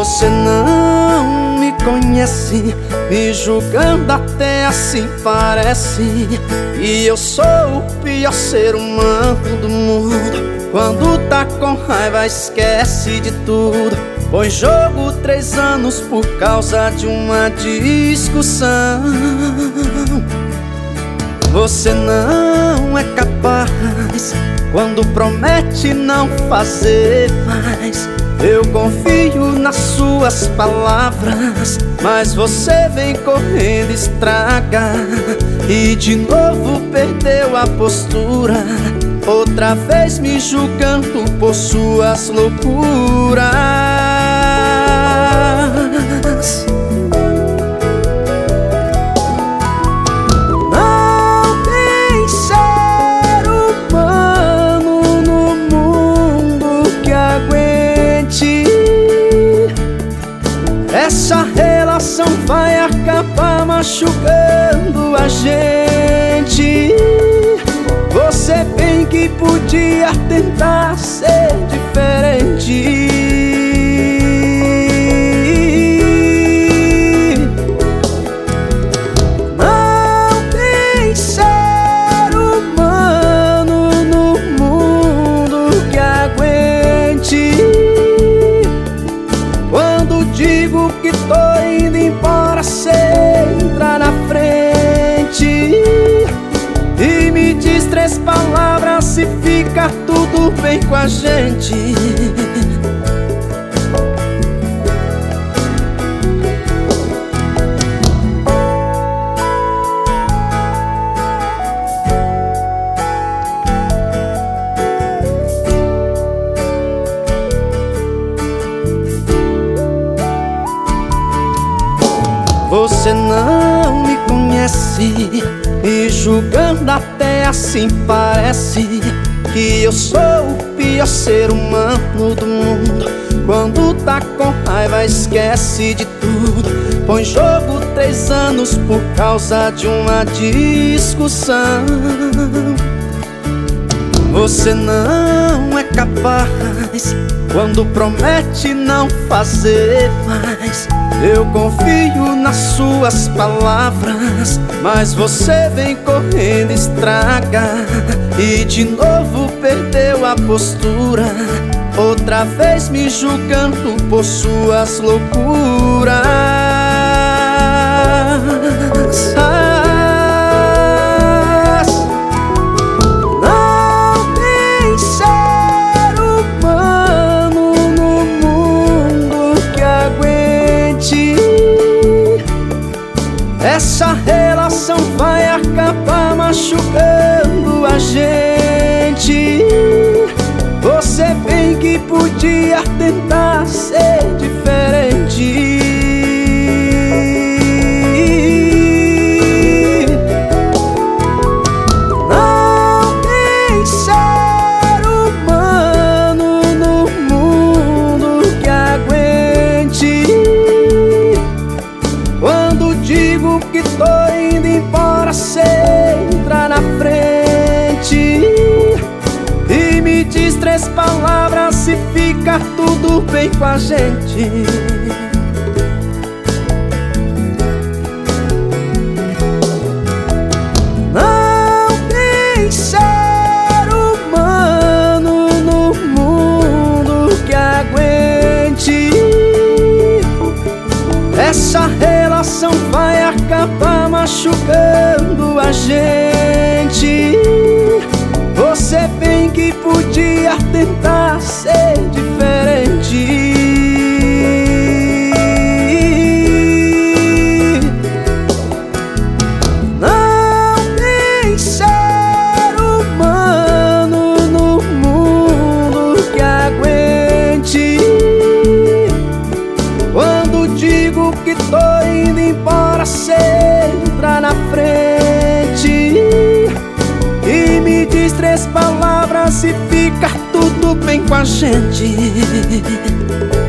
Você não me conhece, me julgando até assim parece. E eu sou o pior ser humano do mundo. Quando tá com raiva esquece de tudo. Põe jogo 3 anos por causa de uma discussão. Você não é capaz quando promete não fazer mais. Eu confio nas suas palavras, mas você vem correndo estragar. E de novo perdeu a postura, outra vez me julgando por suas loucuras. Não tem ser humano no mundo que aguente. Essa relação vai acabar machucando a gente. Você bem que podia tentar ser diferente. Não tem ser humano no mundo que aguente. Quando digo que tô indo embora, cê entra na frente e me diz 3 palavras se fica tudo bem com a gente. Você não me conhece, me julgando até assim parece. Que eu sou o pior ser humano do mundo. Quando tá com raiva esquece de tudo. Põe jogo 3 anos por causa de uma discussão. Você não é capaz quando promete não fazer mais. Eu confio nas suas palavras, mas você vem correndo estragar. E de novo perdeu a postura, outra vez me julgando por suas loucuras. Não tem ser humano no mundo que aguente. Essa relação vai acabar machucando a gente. Você bem que podia tentar ser diferente. Não tem ser humano no mundo que aguente. Quando digo que tô indo embora, cê entra na frente e me diz 3 palavras se fica tudo bem com a gente. Não tem ser humano no mundo que aguente. Essa relação vai acabar machucando a gente. Você bem que podia tentar ser diferente. Não tem ser humano no mundo que aguente. Quando digo que tô indo embora, cê entra na frente e me diz 3 palavras e fica tudo bem com a gente.